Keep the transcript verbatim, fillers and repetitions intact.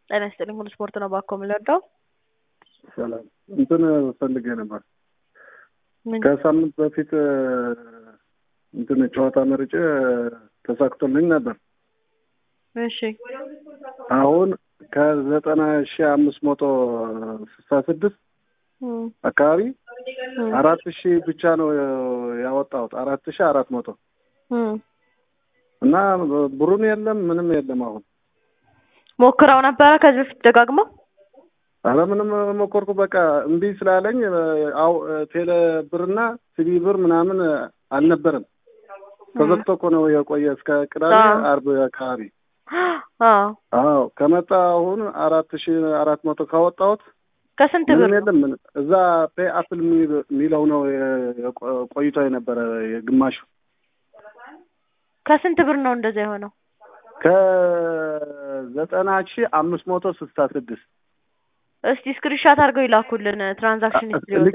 ጤና ይስጥልኝ ሁሉ ስፖርት ነው ባኮ ምለዳው ሰላም እንትን ፈልጌ ነበር ከሳምንት በፊት እንትን ጨዋታ መርጬ ተሳክቶልኝ ነበር። እሺ አሁን ከዘጠና ሺህ አምስት መቶ ስልሳ ስድስት አካባቢ አራት ሺህ ብቻ ነው ያወጣሁት አራት ሺህ አራት መቶ እና ብሩን የለም ምንም የለም። አሁን ሞክራው ነበር ከዚህ በፊት ደጋግሞ አረ ምንም ሞከርኩ በቃ እምቢ ስላለኝ አው ቴሌ ብርና ሲቢ ብር ምናምን አልነበረም። ተዘግቶ እኮ ነው የቆየ እስከ ቅዳሜ አርብ አካባቢ። አዎ አዎ ከመጣ አሁን አራት ሺህ አራት መቶ ካወጣሁት ከስንት ብር የለም እዛ ፔይ አፕል ሚለው ነው ቆይቶ የነበረ የግማሹ። ከስንት ብር ነው እንደዛ የሆነው? ከዘጠና ሺህ አምስት መቶ ስልሳ ስድስት እስቲ ስክሪንሻት አድርገው ይላኩልን ትራንዛክሽን ሂስትሪ